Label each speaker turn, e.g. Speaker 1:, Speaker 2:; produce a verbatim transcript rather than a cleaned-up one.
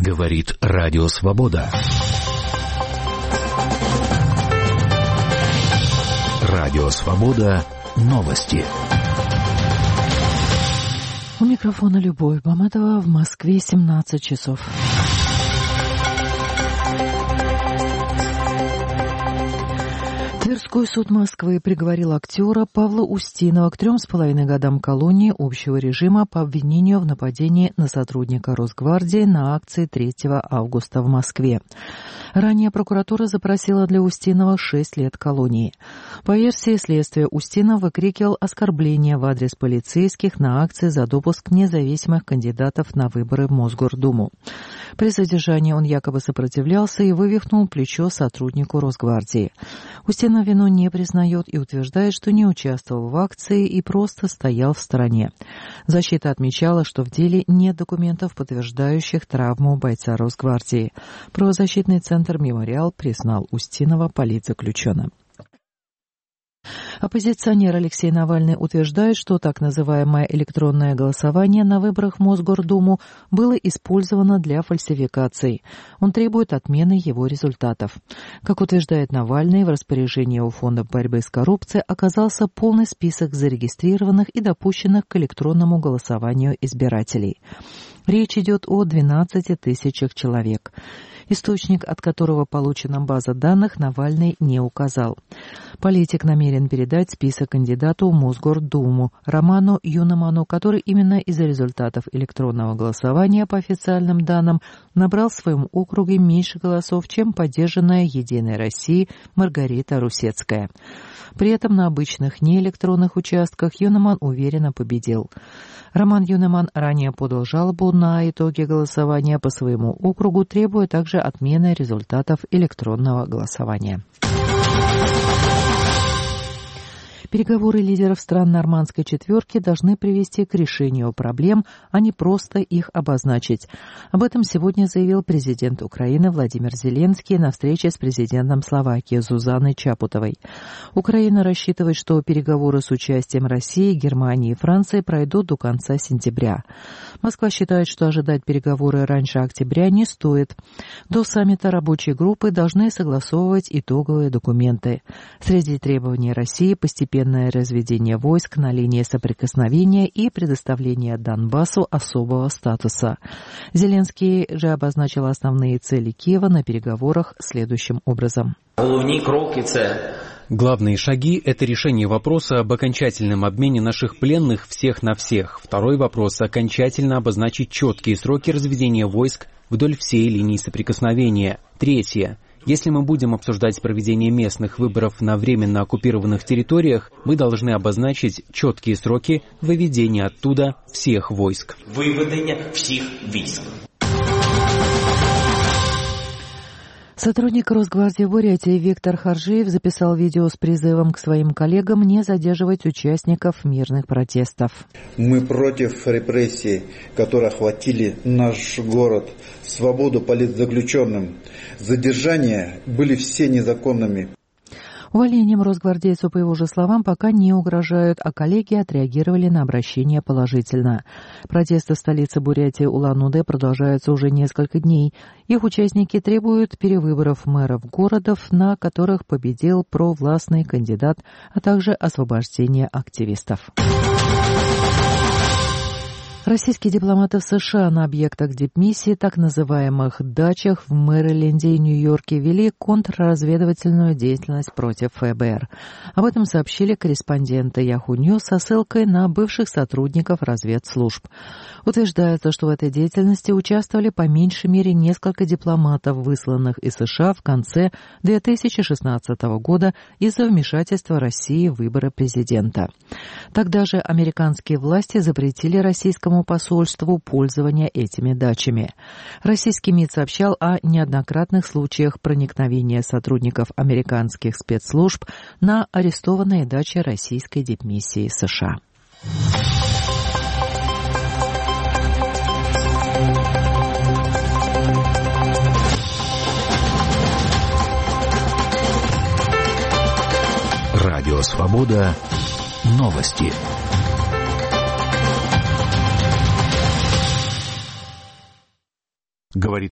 Speaker 1: Говорит Радио Свобода. Радио Свобода. Новости.
Speaker 2: У микрофона Любовь Маматова. В Москве семнадцать часов. Тверской суд Москвы приговорил актера Павла Устинова к трем с половиной годам колонии общего режима по обвинению в нападении на сотрудника Росгвардии на акции третьего августа в Москве. Ранее прокуратура запросила для Устинова шесть лет колонии. По версии следствия, Устинов выкрикивал оскорбления в адрес полицейских на акции за допуск независимых кандидатов на выборы в Мосгордуму. При задержании он якобы сопротивлялся и вывихнул плечо сотруднику Росгвардии. Устинов вину не признает и утверждает, что не участвовал в акции и просто стоял в стороне. Защита отмечала, что в деле нет документов, подтверждающих травму бойца Росгвардии. Правозащитный центр «Мемориал» признал Устинова политзаключенным. Оппозиционер Алексей Навальный утверждает, что так называемое электронное голосование на выборах в Мосгордуму было использовано для фальсификаций. Он требует отмены его результатов. Как утверждает Навальный, в распоряжении у Фонда борьбы с коррупцией оказался полный список зарегистрированных и допущенных к электронному голосованию избирателей. Речь идет о двенадцати тысячах человек. Источник, от которого получена база данных, Навальный не указал. Политик намерен передать список кандидату в Мосгордуму Роману Юнеману, который именно из-за результатов электронного голосования, по официальным данным, набрал в своем округе меньше голосов, чем поддержанная «Единой Россией» Маргарита Русецкая. При этом на обычных неэлектронных участках Юнеман уверенно победил. Роман Юнеман ранее подал жалобу на итоги голосования по своему округу, требуя также отмены результатов электронного голосования. Переговоры лидеров стран Нормандской четверки должны привести к решению проблем, а не просто их обозначить. Об этом сегодня заявил президент Украины Владимир Зеленский на встрече с президентом Словакии Зузаной Чапутовой. Украина рассчитывает, что переговоры с участием России, Германии и Франции пройдут до конца сентября. Москва считает, что ожидать переговоры раньше октября не стоит. До саммита рабочие группы должны согласовывать итоговые документы. Среди требований России постепенно разведение войск на линии соприкосновения и предоставление Донбассу особого статуса. Зеленский же обозначил основные цели Киева на переговорах следующим образом.
Speaker 3: Главные шаги – это решение вопроса об окончательном обмене наших пленных всех на всех. Второй вопрос – окончательно обозначить четкие сроки разведения войск вдоль всей линии соприкосновения. Третье. Если мы будем обсуждать проведение местных выборов на временно оккупированных территориях, мы должны обозначить четкие сроки выведения оттуда всех войск.
Speaker 4: Выведение всех войск.
Speaker 2: Сотрудник Росгвардии в Бурятии Виктор Харжиев записал видео с призывом к своим коллегам не задерживать участников мирных протестов.
Speaker 5: Мы против репрессий, которые охватили наш город, свободу политзаключенным. Задержания были все незаконными.
Speaker 2: Увольнением росгвардейцу, по его же словам, пока не угрожают, а коллеги отреагировали на обращение положительно. Протесты в столице Бурятии Улан-Удэ продолжаются уже несколько дней. Их участники требуют перевыборов мэров городов, на которых победил провластный кандидат, а также освобождения активистов. Российские дипломаты в США на объектах дипмиссии, так называемых дачах в Мэриленде и Нью-Йорке, вели контрразведывательную деятельность против ФБР. Об этом сообщили корреспонденты Yahoo News со ссылкой на бывших сотрудников разведслужб. Утверждается, что в этой деятельности участвовали по меньшей мере несколько дипломатов, высланных из США в конце две тысячи шестнадцатого года из-за вмешательства России в выборы президента. Тогда же американские власти запретили российскому посольству пользование этими дачами. Российский МИД сообщал о неоднократных случаях проникновения сотрудников американских спецслужб на арестованные дачи российской дипмиссии США.
Speaker 1: Радио Свобода. Новости. Говорит